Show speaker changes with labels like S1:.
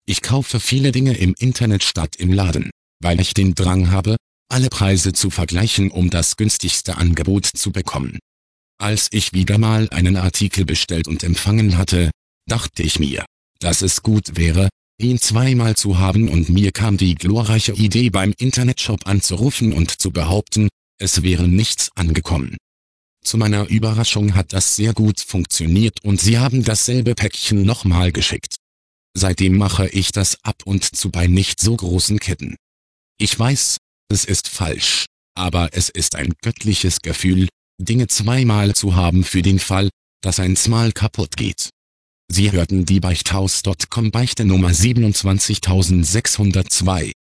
S1: Ich kaufe viele Dinge im Internet statt im Laden, weil ich den Drang habe, alle Preise zu vergleichen, um das günstigste Angebot zu bekommen. Als ich wieder mal einen Artikel bestellt und empfangen hatte, dachte ich mir, dass es gut wäre, ihn zweimal zu haben, und mir kam die glorreiche Idee, beim Internetshop anzurufen und zu behaupten, es wäre nichts angekommen. Zu meiner Überraschung hat das sehr gut funktioniert und sie haben dasselbe Päckchen nochmal geschickt. Seitdem mache ich das ab und zu bei nicht so großen Ketten. Ich weiß, es ist falsch, aber es ist ein göttliches Gefühl, Dinge zweimal zu haben für den Fall, dass eins mal kaputt geht. Sie hörten die Beichthaus.com Beichte Nummer 27602.